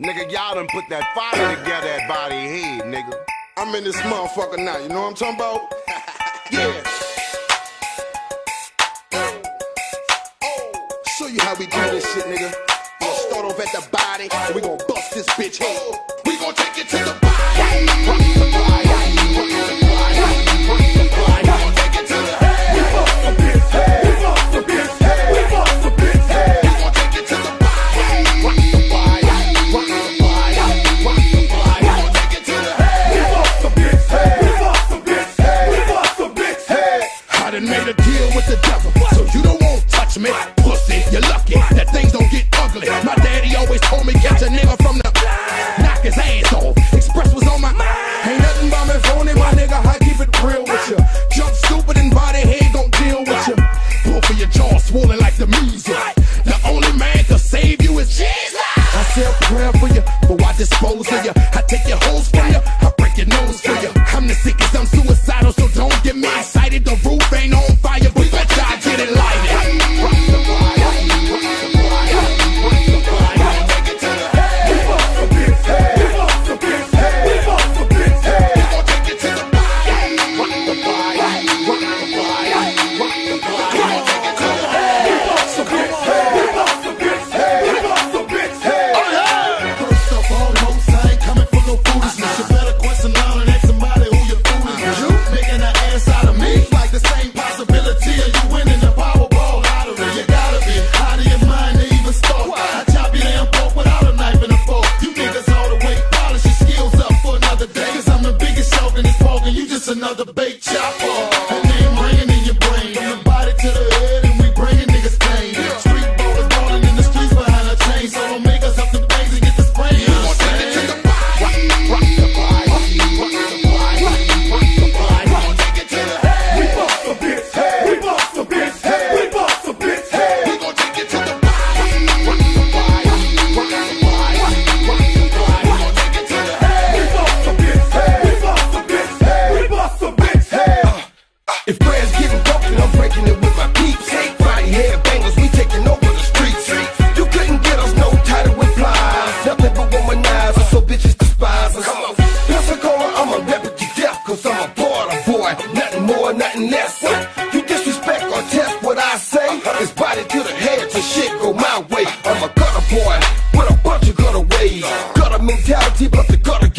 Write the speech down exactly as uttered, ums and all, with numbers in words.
Nigga, y'all done put that fire together at body head, nigga. I'm in this motherfucker now, you know what I'm talking about? Yeah. Show you how we do this shit, nigga. We gon' start off at the body, and we gon' bust this bitch head. We gon' take it to the body. Rock the body, rock the body, rock the body. We gon' take it to the head. We bust the bitch head. We bust the bitch head. We bust the bitch head. We gon' take it to the body. Rock the body, rock the body, rock the body. We gon' take it to the head. We bust the bitch head. We bust the bitch head. We bust the bitch head. I done made a deal with the devil, so you don't want touch me. Pussy, you're lucky that things don't get ugly. My daddy always told me catch a nigga from the knock his ass off. Express was on my mind. Ain't nothing but me phony, my nigga. I keep it real with you. Jump stupid and body head gon' deal with you. Pull for your jaw swollen like the measles. The only man to save you is Jesus. I say a prayer for you, but I dispose of you. I take your hoes from you, I break your nose for you. I'm the sickest, I'm suicidal, so don't get me excited. The roof ain't on fire, but bet y'all get it lighted. Rock the body, rock the body, rock the body. Take it to the head. We bust the bitch head. We bust the bitch head. We bust the bitch head. We gon' take it to the body. Rock the body, rock the body, rock the body. We gon' take it to the head. We bust the bitch head. We bust the bitch head. We bust the bitch head. First up, almost, I ain't coming for no foolishness. You better question out and ask somebody who your fool is. You making an ass out of me, like the same possibility of you winning the Powerball lottery. You gotta be out of your mind to even start. I chop your damn pork without a knife and a fork. You niggas all the way, polish your skills up for another day. Cause I'm the biggest shark in this pork and you just another bait chopper. And name ringing in your brain, from the body to the head, and we bringing niggas pain. Street ballers balling in the streets behind a chain, so don't make us up some things and get the sprain. You gon' take it to the body, rock the body, rock the body, rock the body. We gon' take it to the head. We bust the bitch head. We bust the bitch head. We bust the bitch head. We gon' take it to the body, rock the body, rock the body, rock the body. We gon' take it to the head. We bust the bitch head. We bust the bitch head. We bust the bitch head. If prayers getting broken, I'm breaking it with my peeps. Body hair bangers, we taking over the streets. You couldn't get us no title with flies. Nothing but womanizers, so bitches despise us. Pensacola, I'ma rep it to death, cause I'm a border boy. Nothing more, nothing less. You disrespect or test what I say, it's body to the head till shit go my way. I'm a gutter boy with a bunch of gutter ways. Gutter mentality, but the gutter